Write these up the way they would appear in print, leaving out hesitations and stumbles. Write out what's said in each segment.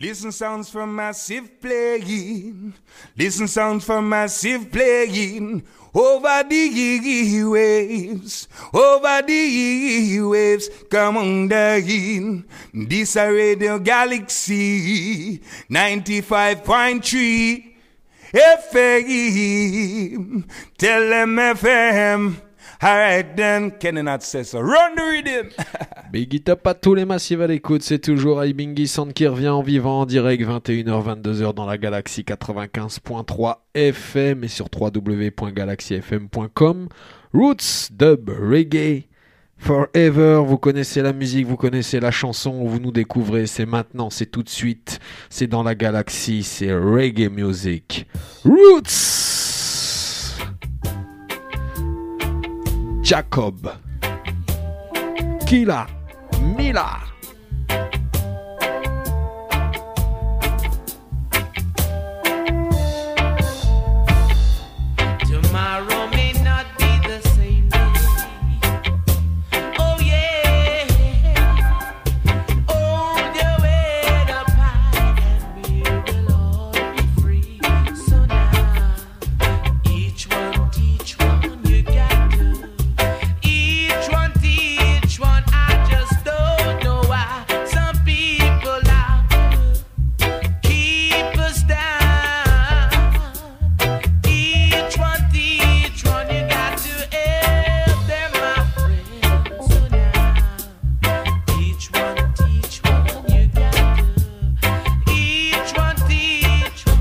Listen sounds from massive playing. Listen sounds from massive playing. Over the waves, over the waves, come on down. This a Radio Galaxy 95.3 FM. Tell them FM. Alright then, Kenny Nat says so. Run the rhythm. Big it up à tous les massifs à l'écoute, c'est toujours Ibingi Sound qui revient en vivant en direct 21h 22h dans la Galaxy 95.3 FM et sur www.galaxyfm.com. Roots, dub, reggae, forever, vous connaissez la musique, vous connaissez la chanson, vous nous découvrez, c'est maintenant, c'est tout de suite, c'est dans la Galaxy, c'est reggae music. Roots. Jacob, Kila, Mila. Tomorrow may not be the same day. Oh yeah, hold your head up high and we will all be free. So now, each one teach one, you got to. Each one teach one, I just don't know why some people out keep us down. Each one teach one, you got to help them, my friend. So now, each one teach one, you got to. Each one teach one.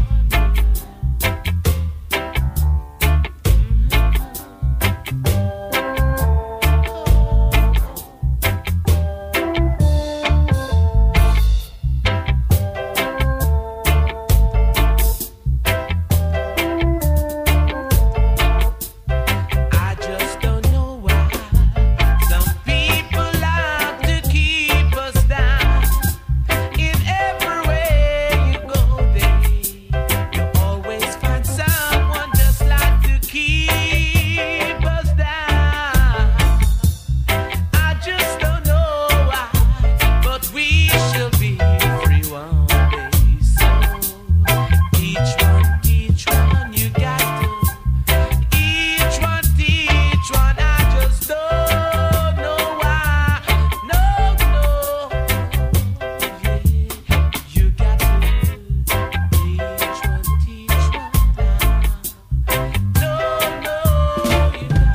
I just don't know why some people like to keep us down. In everywhere you go, you always find someone just like to keep us down. I just don't know why, but we shall be free one day. So each one teach one, you got to. Each one teach one, I just don't know why. No, yeah, you got to. Each one teach one now. No, you got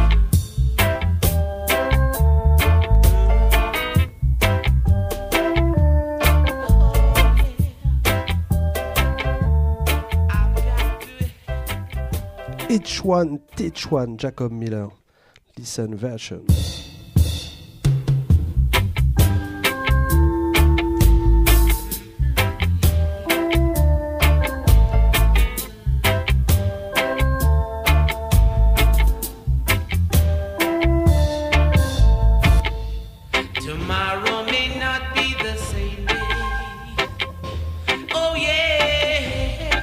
Each one, teach one, Jacob Miller. Listen version. Tomorrow may not be the same day. Oh yeah.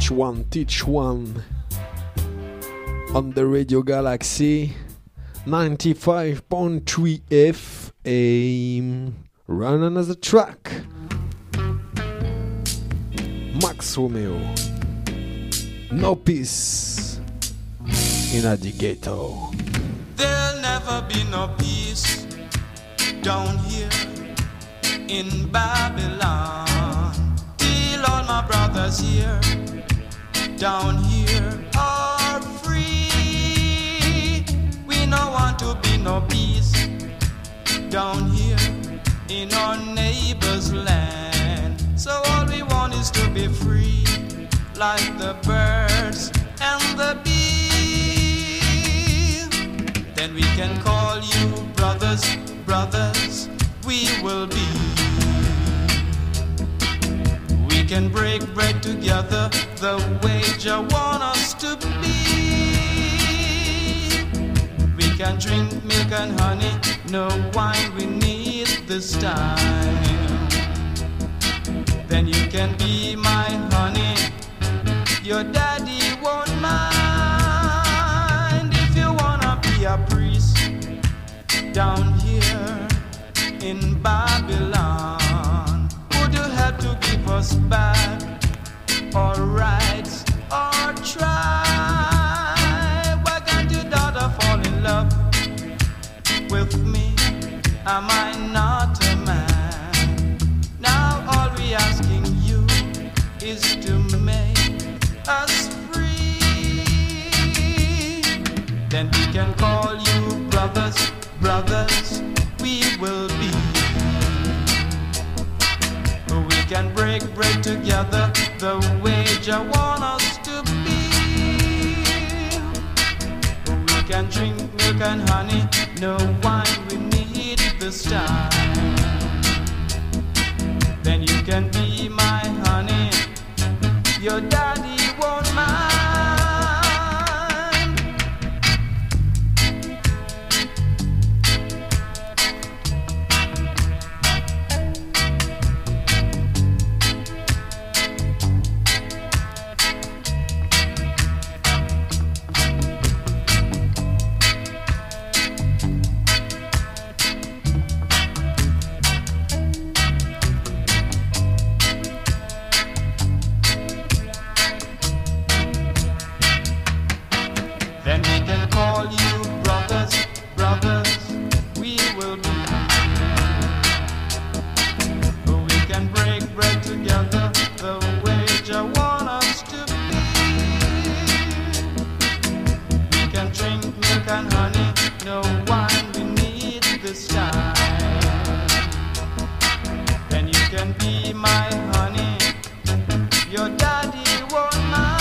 teach one on the Radio Galaxy 95.3 FM. Run another track. Max Romeo. No peace in a ghetto. There'll never be no peace down here in Babylon. Till all my brothers here, down here, are free. We no want to be no peace down here in our neighbor's land. So all we want is to be free, like the birds and the bees. Then we can call you brothers, brothers, we will be. We can break bread together the way Jah want us to be. We can drink milk and honey, no wine we need this time. Then you can be my honey, your daddy won't mind. If you wanna be a priest down here in Babylon, would you help to give us back our rights, our tribe? Why can't your daughter fall in love with me? Am I not a man? Now all we asking you is to make us free. Then we can call you brothers, brothers, we will be. We can break bread together the way Jah want us to be. We can drink milk and honey, no wine we need this time. Then you can be my honey, your daddy won't mind. Then we can call you brothers, brothers, we will be. We can break bread together the way Jah want us to be. We can drink milk and honey, no wine we need this time. Then you can be my honey, your daddy won't mind.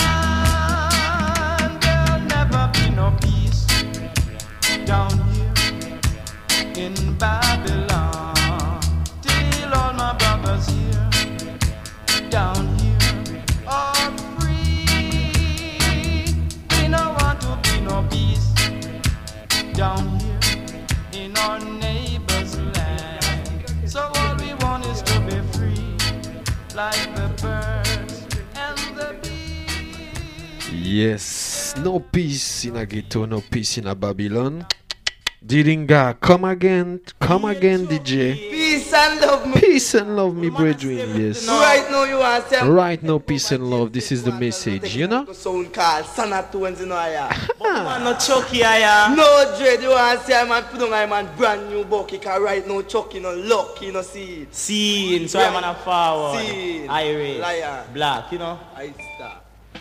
No peace down here in Babylon. Till all my brothers here, down here, are free. We no want to be no peace down here in our neighbor's land. So all we want is to be free, like the birds and the bees. Yes, no peace in a ghetto, no peace in a Babylon. Diringa, come again, DJ. Peace and love me. Peace and love, me brethren, yes. Right now you want to say Right now, peace and love, this is the message, you know? sound called Sanatones, you know, yeah. Man, no Chucky, yeah. No dread, you want to say man put on a man brand new bucky, cause right now Chucky no lucky, no see. Scene, so I'm on a forward. Scene. Irish. Lion. Black, you know. I start.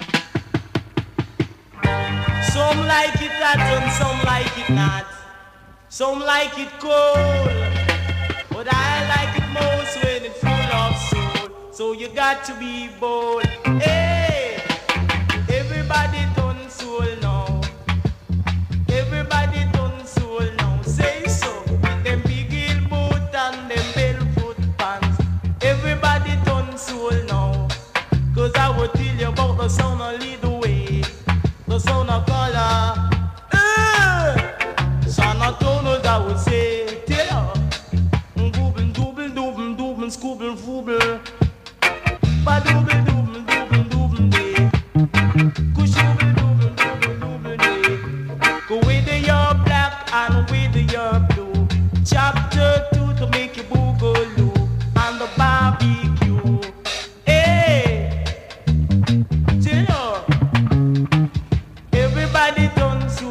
Some like it hot and some like it not. Some like it cold, but I like it most when it's full of soul. So you got to be bold. Hey, everybody done soul now. Everybody done soul now. Say so. With them big heel boot and them barefoot pants. Everybody done soul now. 'Cause I will tell you about the sound of lead the way. The sound of color. Sanatones, I would say, tell ya. Gooble, dooble, dooble, dooble, scooble, fooble. Ba dooble, dooble, dooble, dooble, day.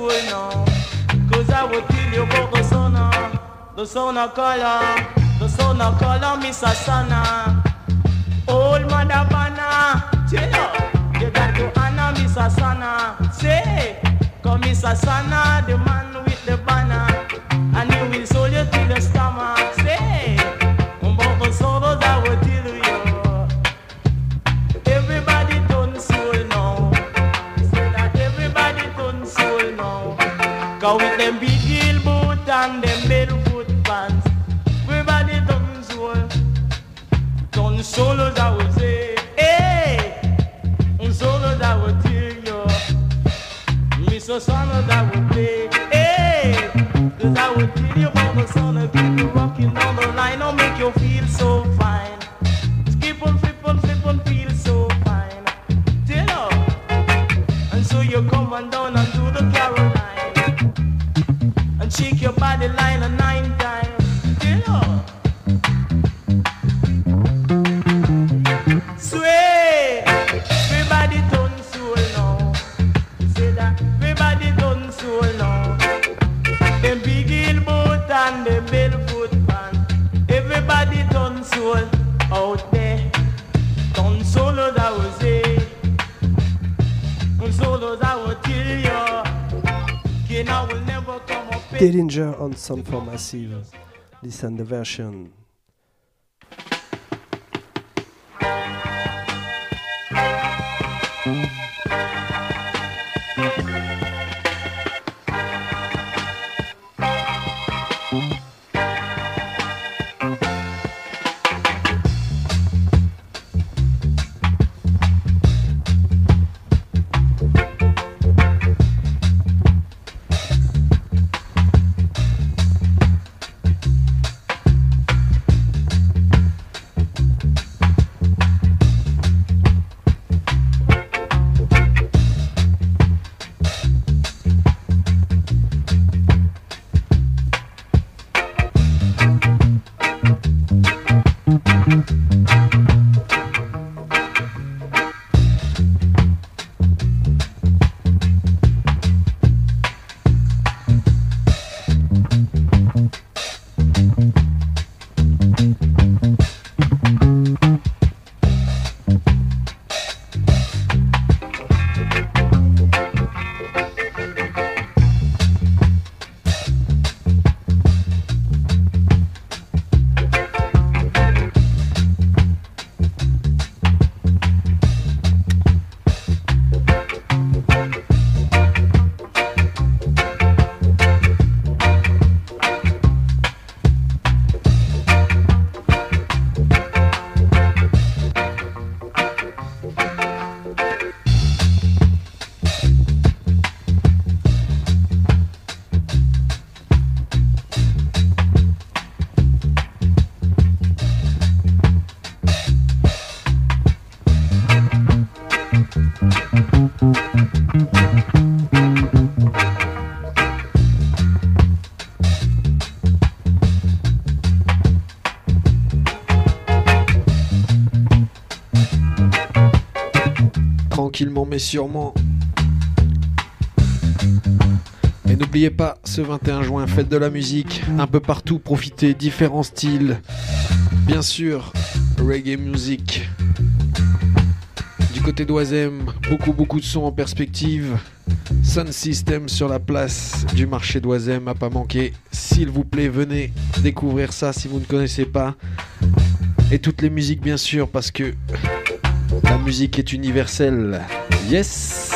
soul now. Cause I will tell you about the son of color, Miss Asana. Old Mother Banner, tell you got to honor Miss Asana. Say, come Miss Asana, the man with the banner, and he will soul you till the stomach. Say, about the sorrows I will tell you. Everybody done soul now. Say that everybody done soul now. Cause with them big heel boot and them barefoot pants, everybody done soul. Done solos I will say, hey, solos I will tell you. Miss Osana I will play, hey, cause I will tell you about the sun of people rocking down the line, I'll make you feel so fine. Skip on, flip on, feel so fine. Tell her. And so you come on down and do the Caroline, and shake your body line a 9 times. Tell her. Sway, everybody done soul now. Say that everybody done soul now. Them big heel boot and them barefoot pants. Everybody done soul out there. Done solos I will say. Solos I will tell you. Again I will never come up. Dillinger on Sound for Massive. Listen the version. Tranquillement mais sûrement. Et n'oubliez pas, ce 21 juin, fête de la musique, un peu partout, profitez, différents styles. Bien sûr, reggae music. Du côté d'Oisem, beaucoup de sons en perspective. Sound System sur la place du marché d'Oisem, à pas manquer. S'il vous plaît, venez découvrir ça si vous ne connaissez pas. Et toutes les musiques, bien sûr, parce que la musique est universelle. Yes!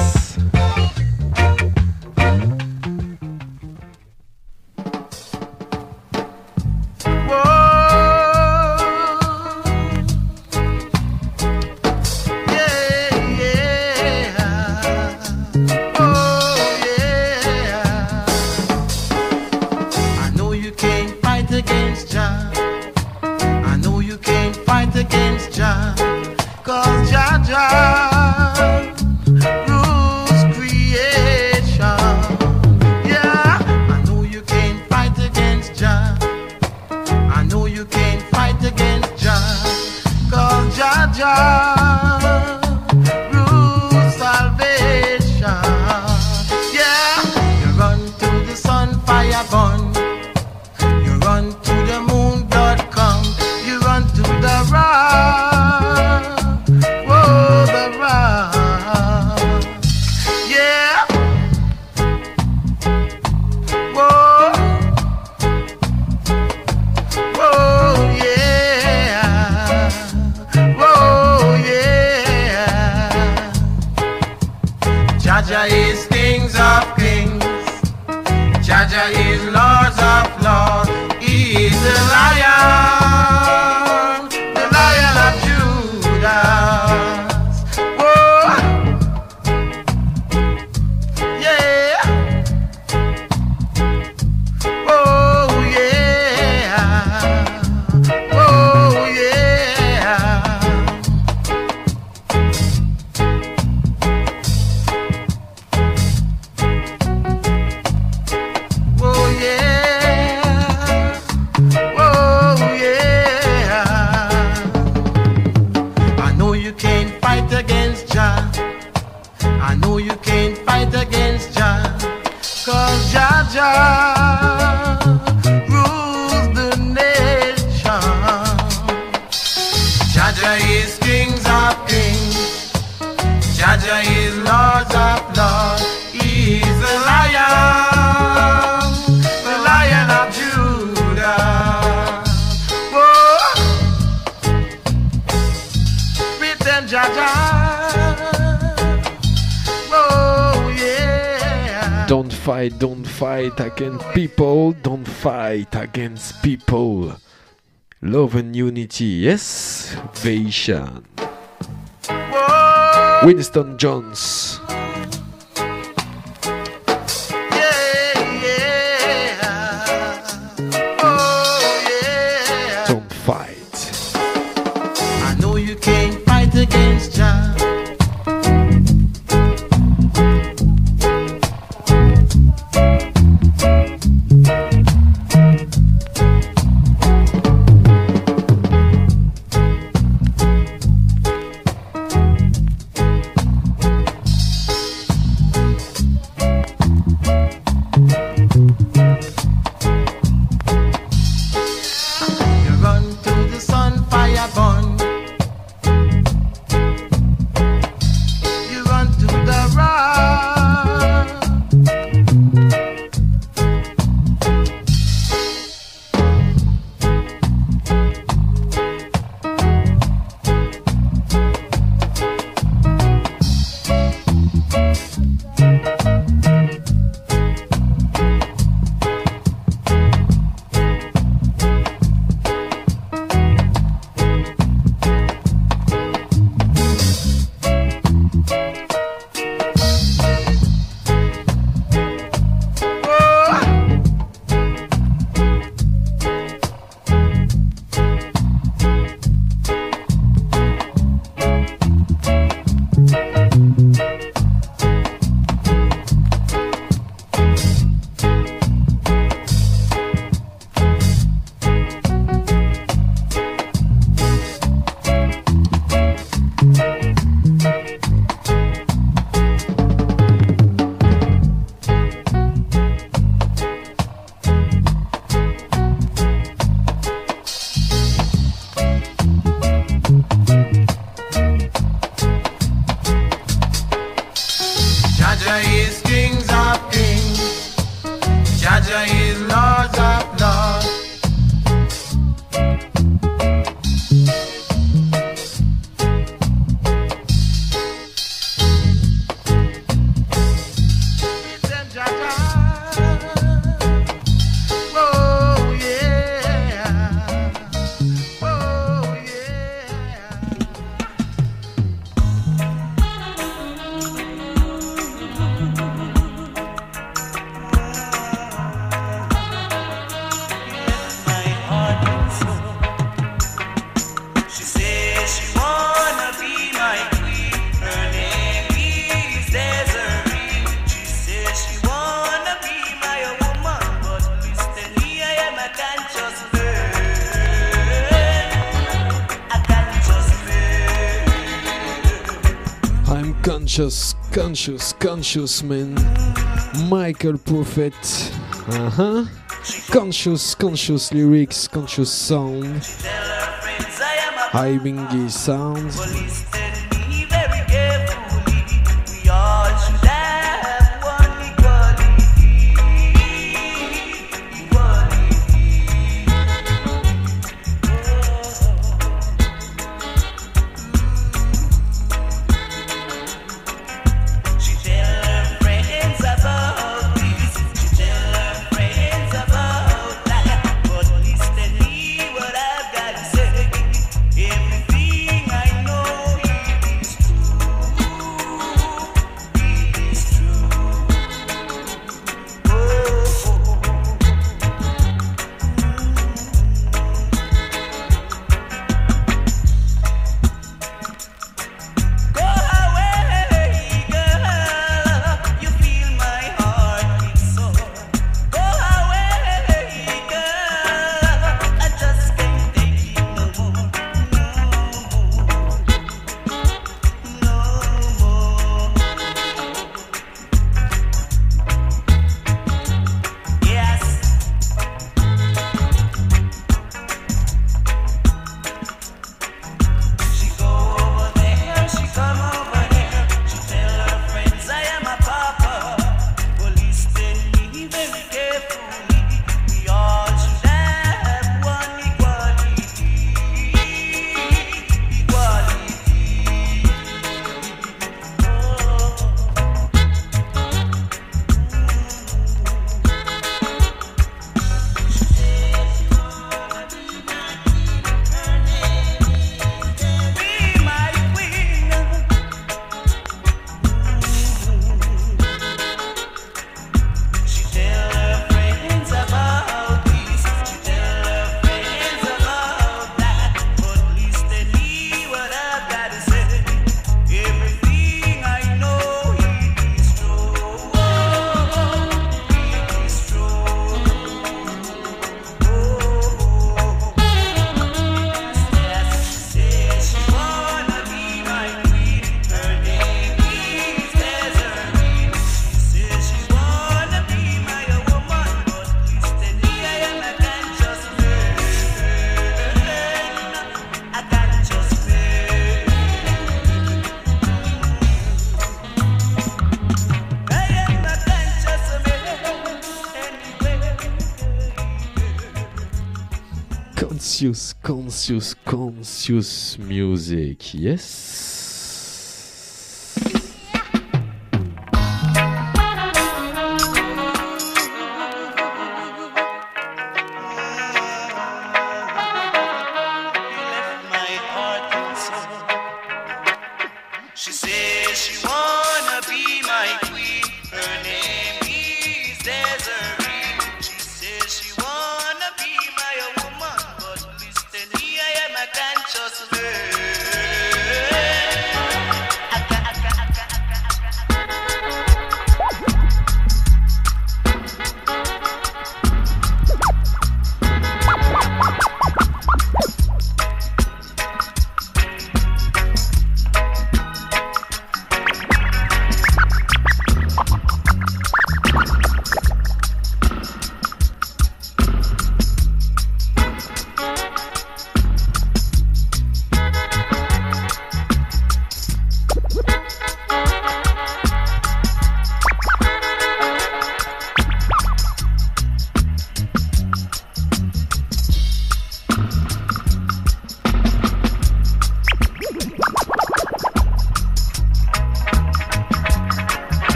Against Jah, 'cause Jah Rule kings of kings. Jaja is lords of lords. He is the lion of Judah. Whoa, yeah. Oh yeah. Oh yeah. Oh yeah. Oh yeah. I know you can't fight against Jah. I know you can't fight against Jah. 'Cause Jah Jah rules the nation. Jah Jah is kings of kings. Jah Jah is lords of lords. He is the lion of Judah. Whoa, pretend Jah Jah. Oh yeah. Don't fight against people. Don't fight against people. Love and unity, yes. Salvation. Whoa, Winston Jones. yeah, yeah. Oh yeah. Don't fight. I know you can't fight against Jah. You run to the sun, fire burn. You run to the rock. Jah Jah is kings of kings. Jah Jah is lords of lords. Pretend Jah Jah. Oh yeah. Oh yeah. My heart and soul. She says she wanna be my queen. Her name is Desiree. She says she wanna be my woman, but Mr. Lee, I am a conscious man. A conscious man. I'm conscious man. Michael Prophet. Conscious lyrics, conscious sound. Tell her friends I am a High bingy sound. police. Tell me very carefully. We all should have one equality. She tell her friends I conscious music. Yes. She says she wanna be my queen. Her name is Desiree. She says she wanna be my woman, but listen, me, I am a conscious man.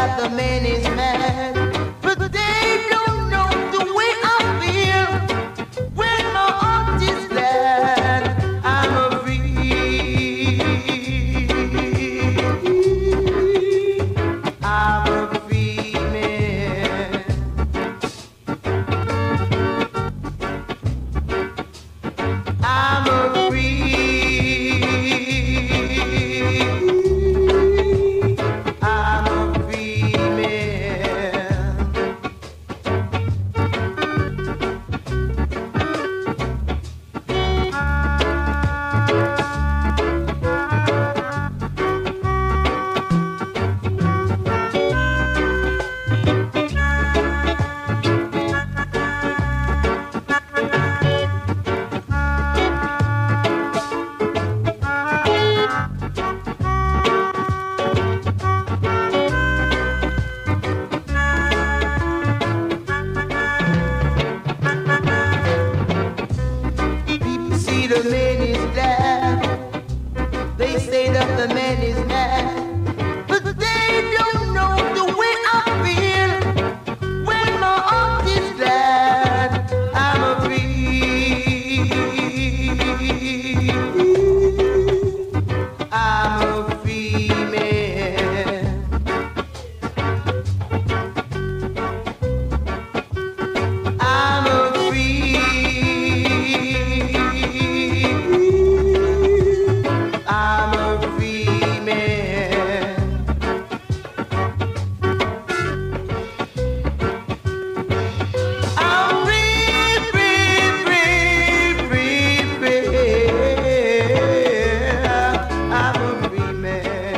that the man is mad, but they don't know the way I feel when my heart is glad. I'm a free, I'm a free man. I'm a free, I'm a free man. People see the man is glad, they say that the man is mad, but they don't know the way I feel when my heart is glad. I'm a free, I'm a free man. I'm a free, I'm a free man. I'm free, free, free, free, free. I'm a free man.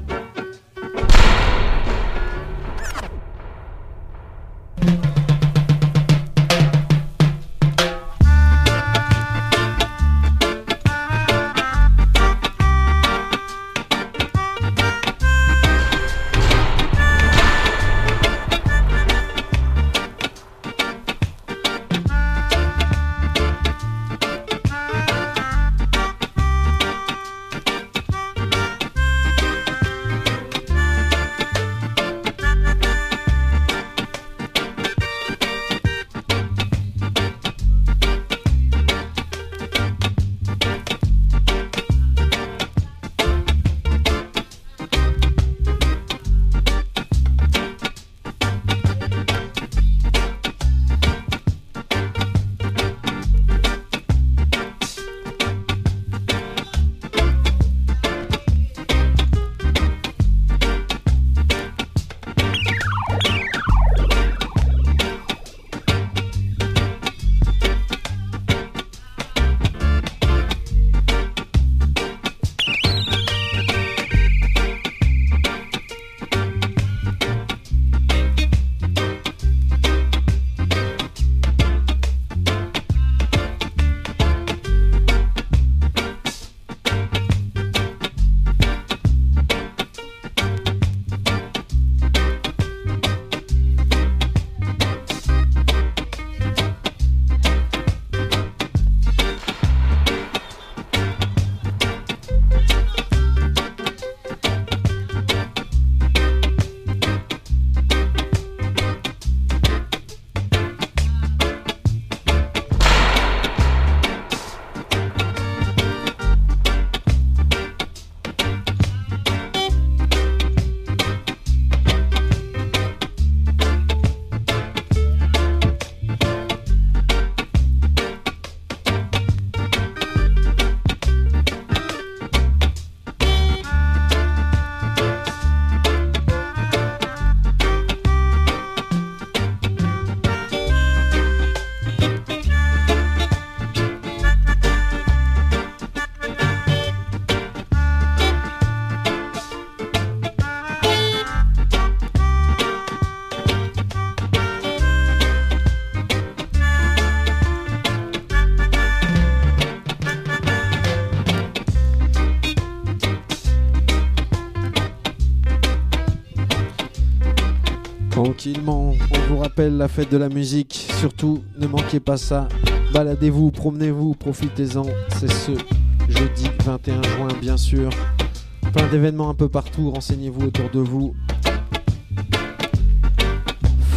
Tranquillement, on vous rappelle la fête de la musique. Surtout, ne manquez pas ça. Baladez-vous, promenez-vous, profitez-en. C'est ce jeudi 21 juin, bien sûr. Plein d'événements un peu partout. Renseignez-vous autour de vous.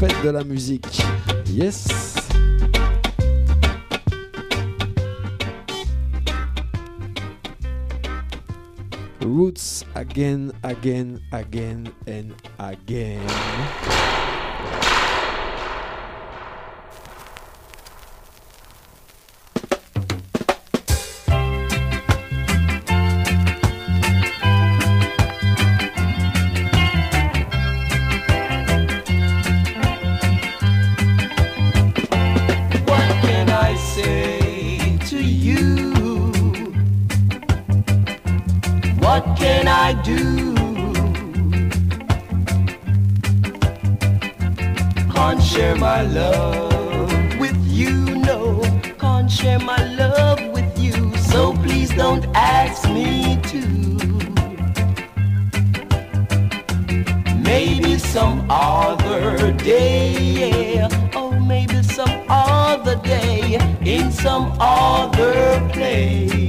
fête de la musique. Yes. Roots again, again, again and again. What can I do? Can't share my love with you, no. Can't share my love with you, so please don't ask me to. Maybe some other day, yeah. Oh, maybe some other day, in some other place.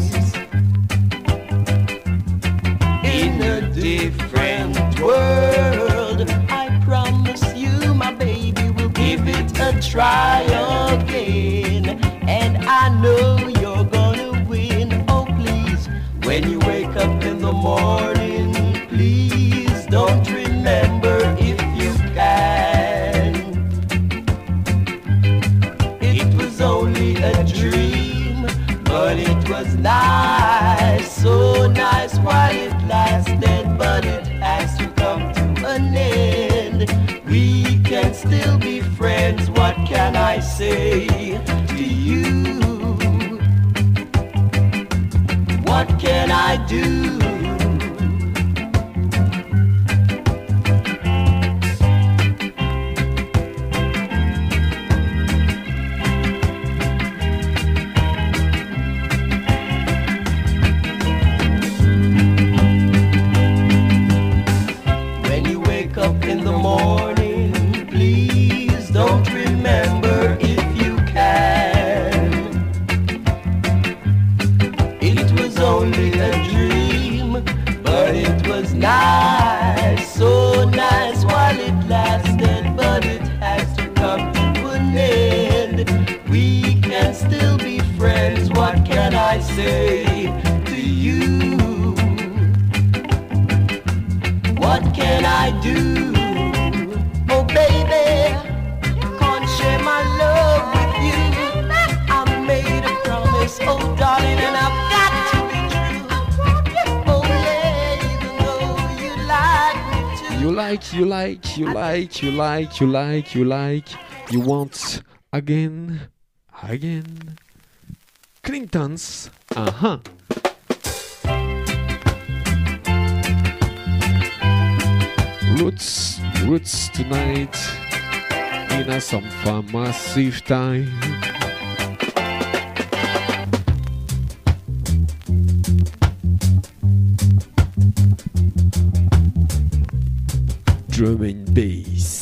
In a different world, I promise you, my baby, will give it a try again. And I know you're gonna win. Oh, please, when you wake up in the morning, please don't remember if you can. It was only a dream, but it was nice, so nice while it lasted, but it has to come to an end. We can still be friends, what can I say to you? What can I do? Up in the morning, please don't remember if you can. It was only a dream, but it was nice, so nice while it lasted, but it has to come to an end. We can still be friends, what can I say to you? What can I do? Oh baby, can't share my love with you. I made a promise, oh darling, and I've got to be true. Oh yeah, even though you like me too. You want again. Clintons. Roots tonight in a some fun massive time. Drum and bass.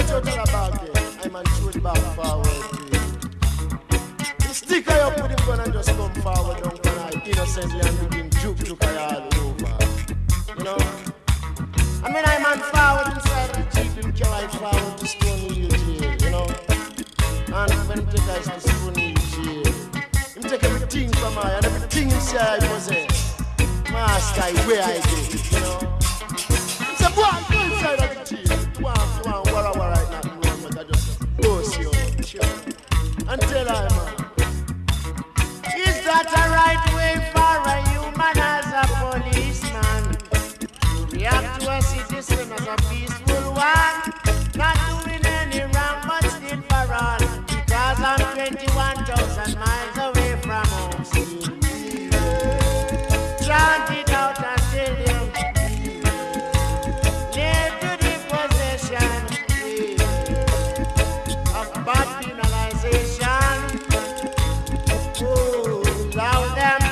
total about it. I'm on shoot back forward. The sticker up with him gun and just come forward. Don't come out innocently and begin juke all over. You know? I mean, I'm on forward inside the jeep. Him carry forward to Stony Hill jail. You know? And when him take us to Stony Hill jail, him take everything from I and everything he say I possess. Master, where I get it, you know? He said, boy, go inside of the jail. Go on, wara right now. But I just boast you, sure. And tell her, man. Is that a right way for a human as a policeman? To react to a citizen as a peaceful one? Not doing any wrong, but still for all. Because I'm 21,000 miles away from home. Chant it out and tell you. Near to the possession of bad penalization. Oh, allow them.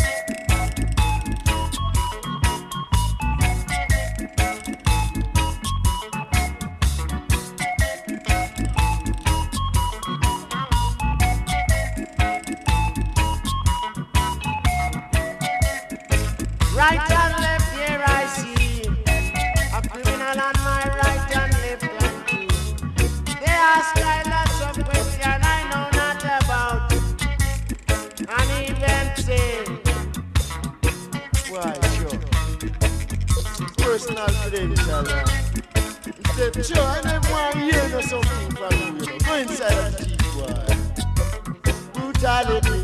Right and left, here I see a criminal on my right and left hand too. They ask I lots of questions I know not about. And even say, Why, sure. Personal credential. He said, sure, I never want to hear no something from you, you know. Go inside of the jeep, boy. Brutality.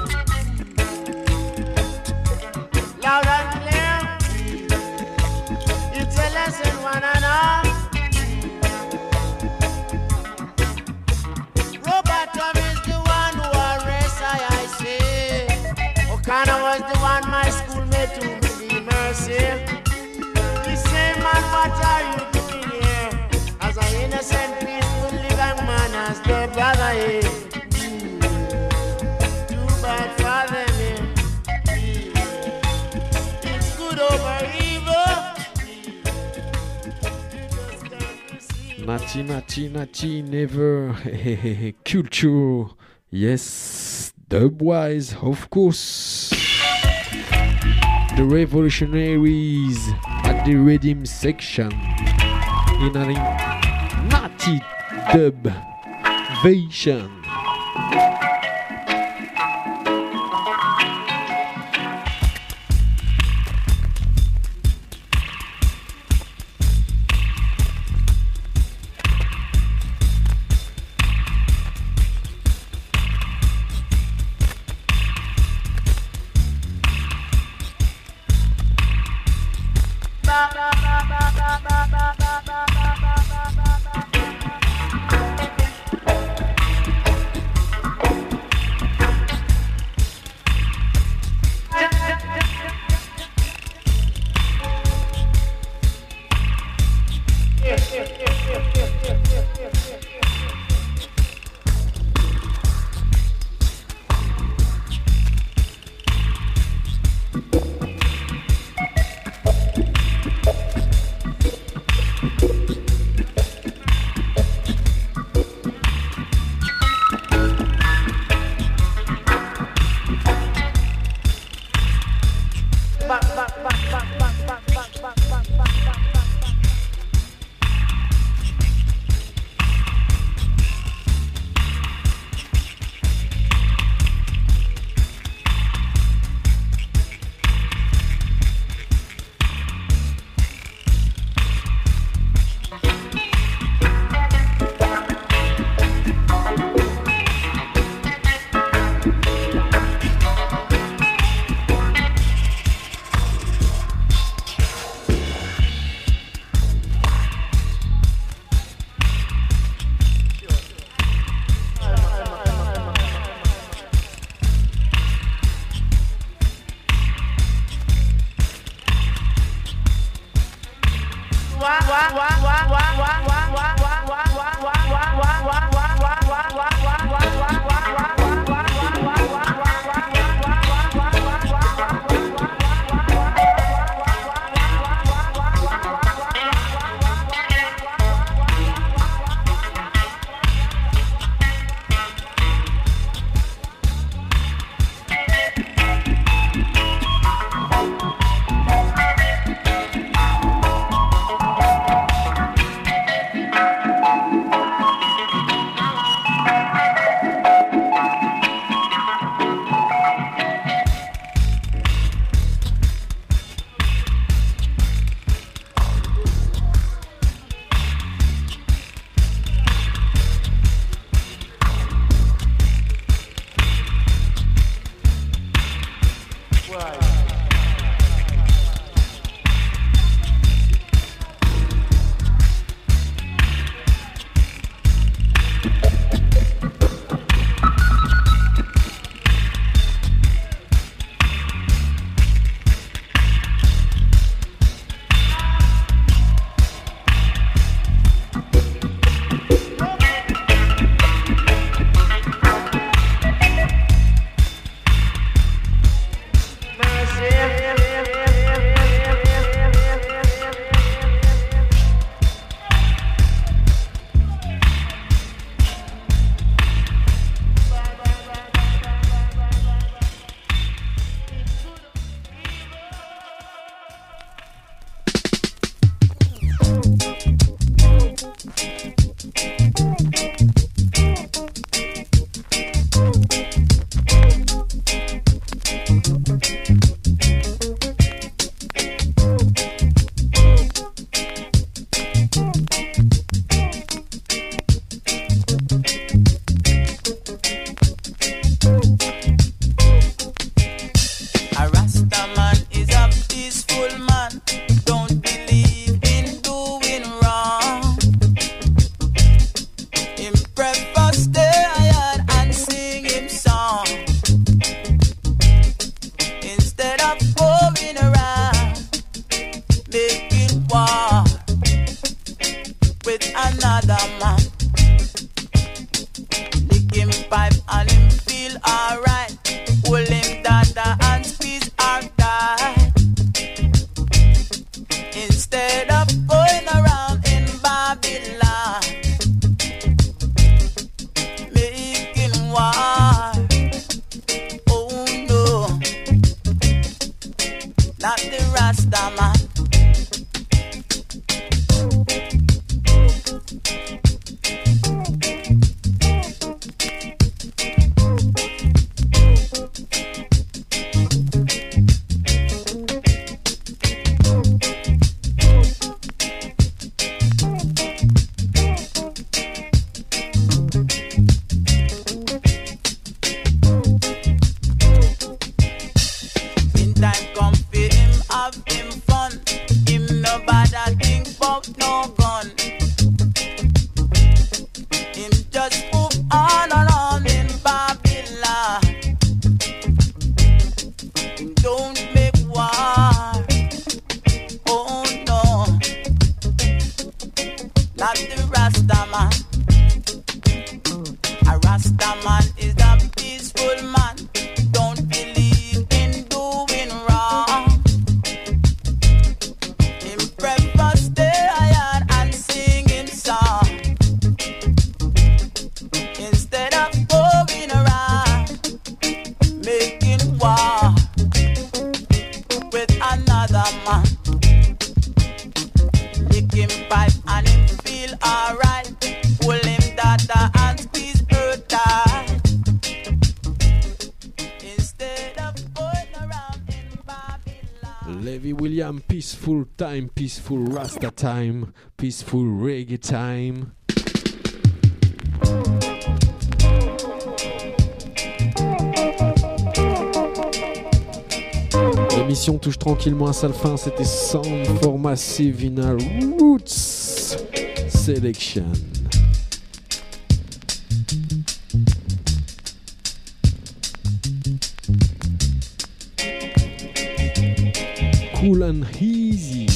loud and clear. It's a lesson, one and all. Robotom is the one who arrests I say. O'Connor was the one my schoolmate to be mercy. He say, man, what are you doing here? As an innocent, peaceful living man, as the brother here. Too bad for them here. It's good over evil. Nati, never. Culture. Yes, Dubwise, of course. The revolutionaries at the rhythm section in a Nati Dub version. with another man. Lick him pipe and him feel alright. Hold him dada and squeeze her tight. Instead of going around in Babylon, making war. Oh no, not the Rasta man. Peaceful time, peaceful Rasta time, peaceful reggae time. L'émission touche tranquillement à sa fin, c'était Sound for Massive in a Roots Selection. Cool and easy.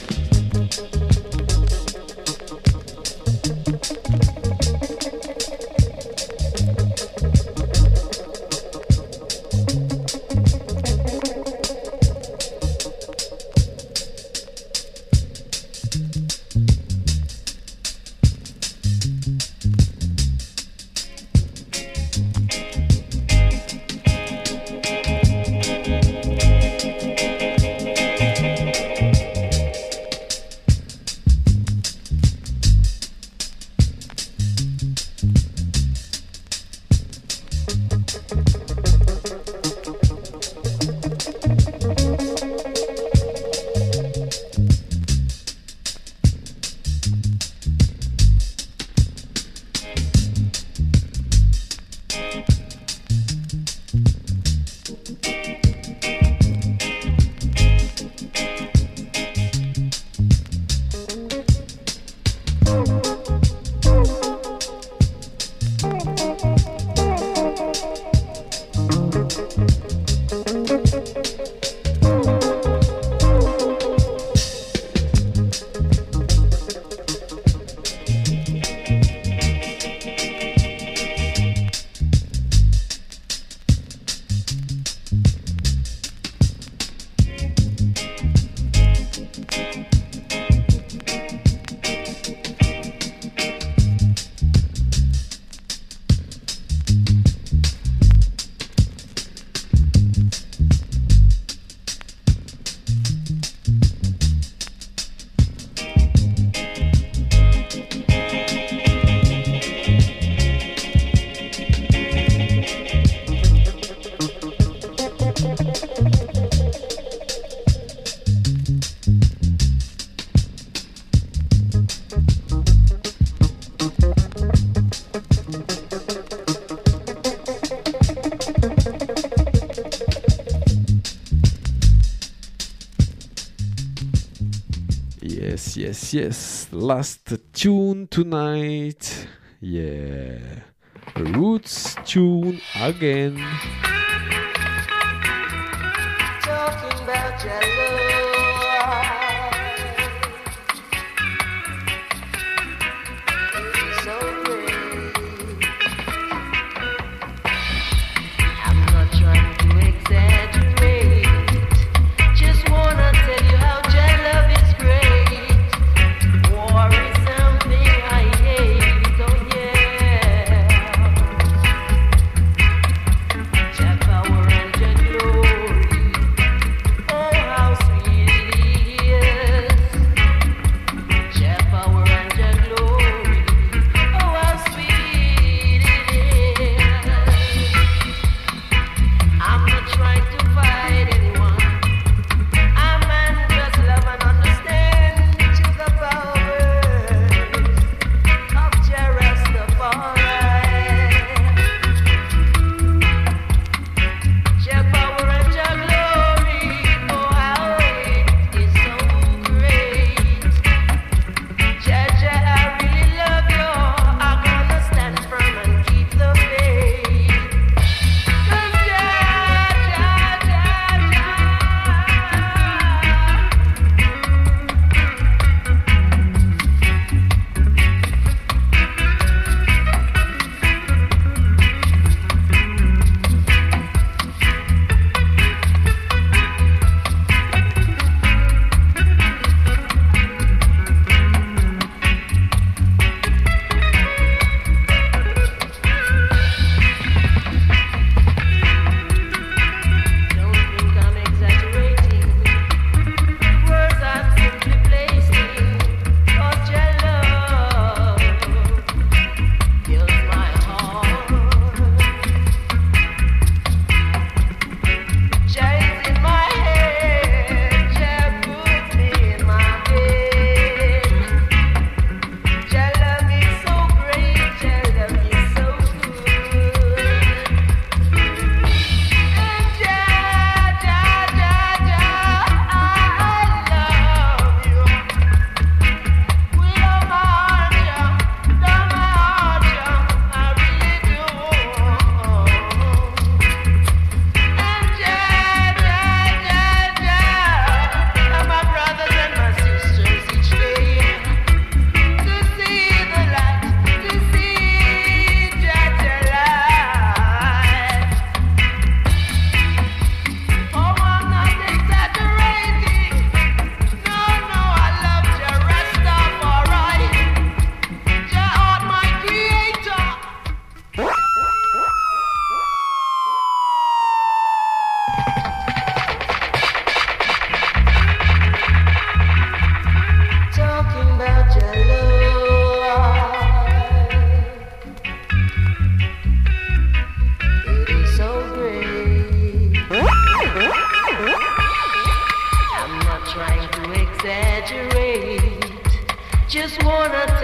Yes. Last tune tonight. Yeah. Roots tune again. Talking about your love.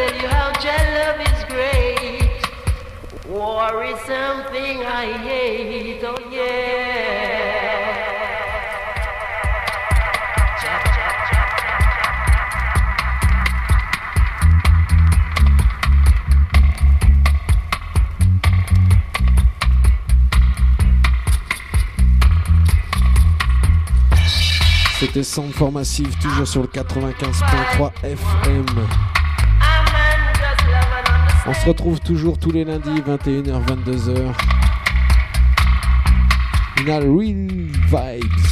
tell you how your love is great. War is something I hate, oh yeah. C'était Sound for Massive, toujours sur le 95.3 FM. On se retrouve toujours tous les lundis, 21h, 22h. On a Real Vibes.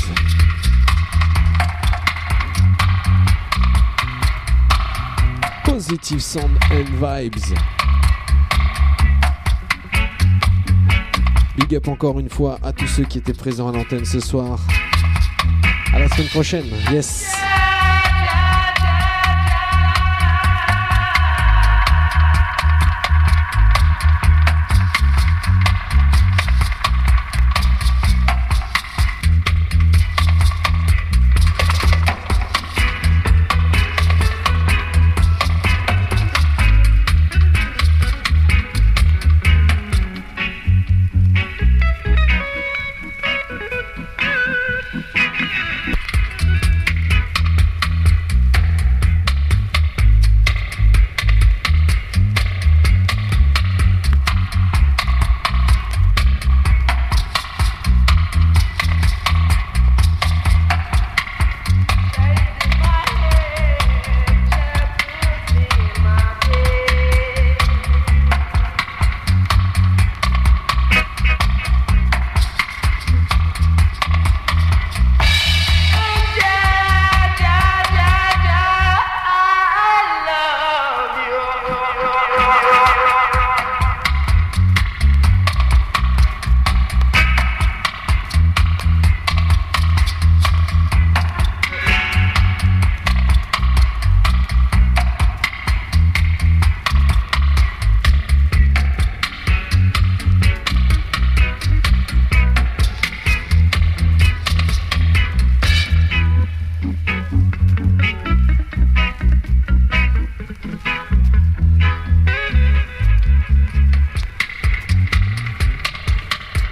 Positive Sound and Vibes. Big up encore une fois à tous ceux qui étaient présents à l'antenne ce soir. À la semaine prochaine, yes.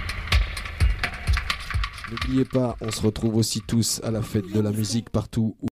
N'oubliez pas, on se retrouve aussi tous à la fête de la musique partout où